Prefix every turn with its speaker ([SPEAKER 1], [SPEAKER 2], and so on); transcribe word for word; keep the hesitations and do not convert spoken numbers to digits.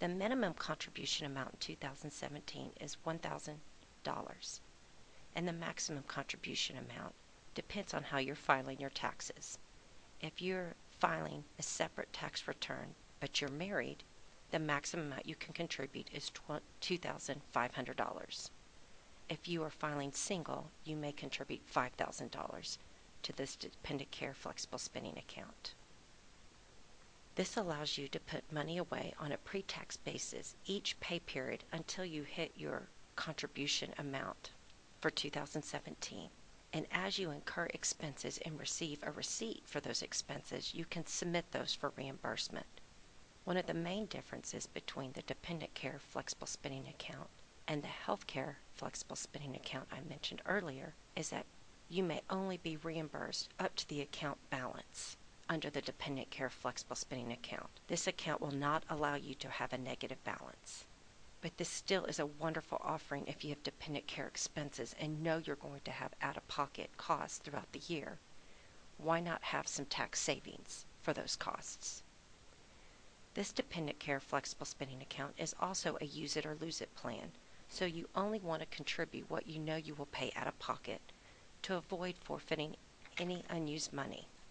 [SPEAKER 1] The minimum contribution amount in two thousand seventeen is one thousand dollars, and the maximum contribution amount depends on how you're filing your taxes. If you're filing a separate tax return but you're married, the maximum amount you can contribute is two thousand five hundred dollars. If you are filing single, you may contribute five thousand dollars to this dependent care flexible spending account. This allows you to put money away on a pre-tax basis each pay period until you hit your contribution amount for two thousand seventeen. And as you incur expenses and receive a receipt for those expenses, you can submit those for reimbursement. One of the main differences between the dependent care flexible spending account and the healthcare flexible spending account I mentioned earlier is that you may only be reimbursed up to the account balance under the dependent care flexible spending account. This account will not allow you to have a negative balance. But this still is a wonderful offering if you have dependent care expenses and know you're going to have out-of-pocket costs throughout the year. Why not have some tax savings for those costs? This dependent care flexible spending account is also a use it or lose it plan, so you only want to contribute what you know you will pay out of pocket to avoid forfeiting any unused money.